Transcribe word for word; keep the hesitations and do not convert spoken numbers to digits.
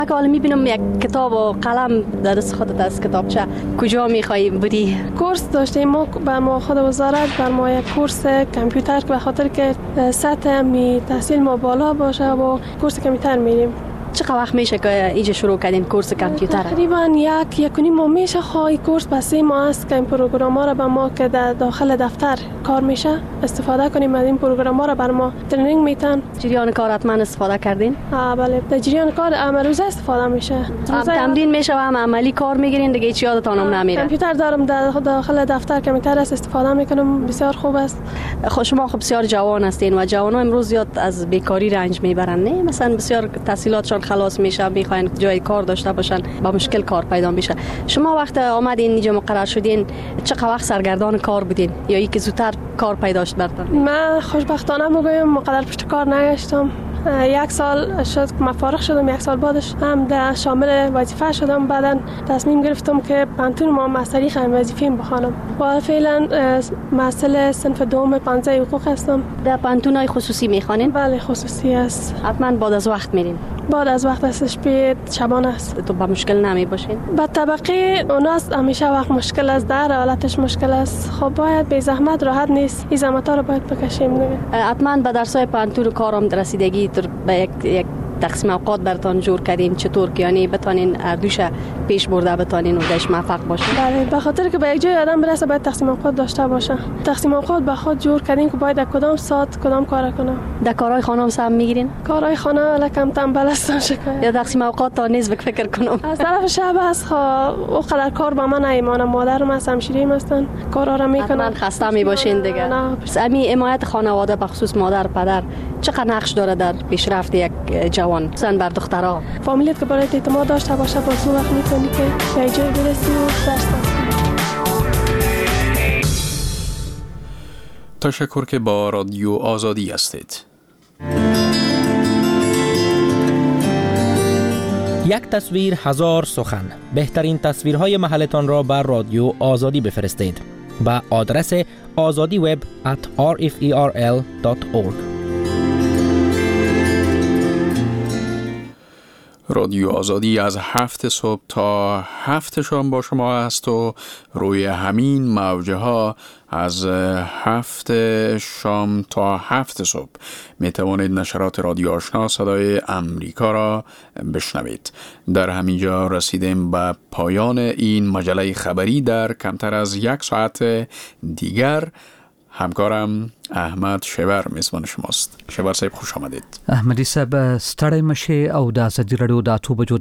اگه حالا میبینم یک کتاب و قلم در دست خودت از کتابچه، کجا میخوای بری؟ کورس داشتیم ما بر ما خود وزارت بر ما یک کورس کامپیوتر که به خاطر که سطح می تحصیل ما بالا باشه و کورس کامپیوتر میریم. چقدر وقت میشه که ایجا شروع کردین کورس کامپیوتر؟ تقریبا یک یک و نیم ماه میشه. خواهی کورس بس ما است که این پروگرام را به ما که در داخل دفتر کار میشه استفاده کنیم. از این پروگرام را بر ما ترنینگ میتن. جریان کار حتما استفاده کردین؟ ها بله، در جریان کار عمل روزه استفاده میشه. هم تمرین میشه و هم عملی کار میگیرین دیگه، هیچ یادتون هم نمیره. کامپیوتر دارم در داخل دفتر کامپیوتر است استفاده میکنم، بسیار خوب است. خب شما خب بسیار جوان هستین و جوان‌ها امروز زیاد از بیکاری رنج میبرن، نه؟ مثلا بسیار تحصیلاتشان خلاص میشه، میخواین جای کار داشته باشن، با مشکل کار پیدا میشه. شما وقت آمدین اینجا مقرر شدین چقدر وقت سرگردان کار بودین یا ای که زودتر کار پیدا شد براتون؟ من خوشبختانه میگم مقدر پشت کار نگشتم. یک سال شد که من فارغ شدم، یک سال بعدش هم در شامل وظیفه شدم. بعدا تصمیم گرفتم که پانتون ما مستری خواهم وظیفه‌ام بخوانم و فعلا مسئله صنف دوم پانزده حقوق هستم. در پانتونای خصوصی میخوانین؟ بله خصوصی است. حتما بعد از وقت میرین؟ بعد از وقت استش به شبانه است. تو با مشکل نمی باشین؟ با طبقه اوناست همیشه وقت مشکل است، در حالتش مشکل است. خب باید به زحمت راحت نیست، این زحمت ها رو باید بکشیم دیگه. حتما به درسای پانتون کارم رسیدگی به یک یک تقسیم اوقات براتون جور کردین چطور که یعنی بتونین اردوش پیش برده بتونین و داش موفق باشین؟ بله، به خاطر که به یک جای آدم برسه باید تقسیم اوقات داشته باشه. تقسیم اوقات به خود جور کردین که باید کدام ساعت کدام کار کنم. در کارهای خانه هم سهم میگیرین؟ کارهای خانه لکم تنبل هستم شکایت. یا تقسیم اوقات تا نیز بک فکر کنم. از طرف شب است خب او قدر کار با من نمیمونه. مادرم هستم شیریم هستن کارا را میکنن. حتما خسته می باشین دیگه. امی حمایت خانواده به خصوص مادر پدر چقدر نقش داره در پیشرفت یک جوان سن بر دخترها؟ فامیلیت که برای اعتماد داشته باشه با تو وقت میتونی که به جای برسی و درس بخونی. تشکر که با رادیو آزادی هستید. یک تصویر هزار سخن. بهترین تصویرهای محلتان را بر رادیو آزادی بفرستید با آدرس azadi web at r f e r l dot org. رادیو آزادی از هفت صبح تا هفت شام با شما است و روی همین موجه ها از هفت شام تا هفت صبح می توانید نشرات رادیو آشنا صدای امریکا را بشنوید. در همینجا رسیدیم به پایان این مجله خبری. در کمتر از یک ساعت دیگر همکارم احمد شبر میزبان شماست. شبر صاحب خوش آمدید. احمدی صاحب ستړی مشه او د ازادي رادیو د اتو بجو